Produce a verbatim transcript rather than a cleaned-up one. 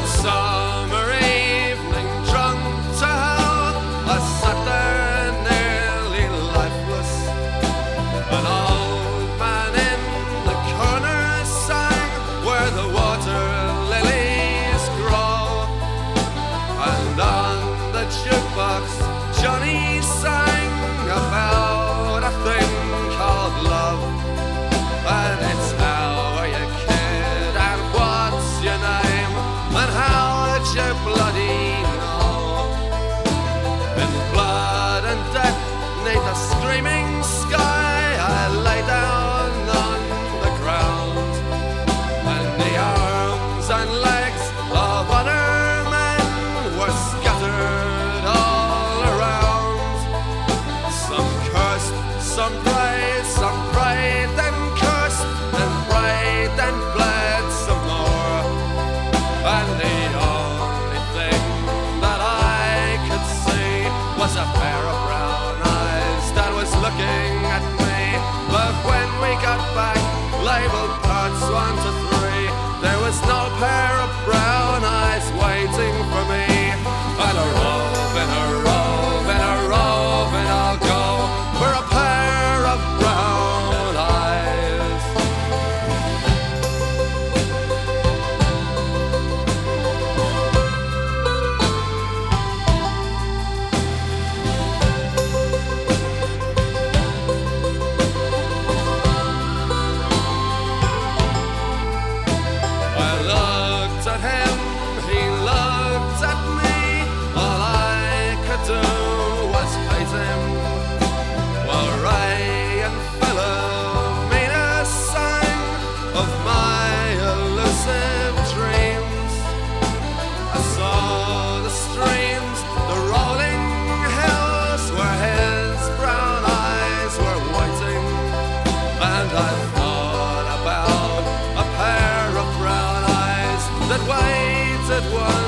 One summer evening, drunk to hell, I sat there nearly lifeless. An old man in the corner sang where the water lilies grow, and on the jukebox Johnny sang about a thing called love. And it's how are you, kid, and what's your name, and how would you bloody know? In blood and death, 'neath a screaming sky, I lay down on the ground, and the arms and legs of other men were scattered all around. Some cursed, some prayed, some prayed, then cursed, then prayed, then bled some more. And the only thing that I could see was a pair of brown eyes that was looking at me. But when we got back, labeled parts one to three, there was no pair of brown eyes waiting for me. And a rove, and a rove, and a rove, and I'll go for a pair of brown eyes. I looked at him, he looked at me. All I could do was hate him. While Ray and Philomena sang of my elusive dreams, I saw the streams, the rolling hills where his brown eyes were waiting, and I thought about a pair of brown eyes that waited one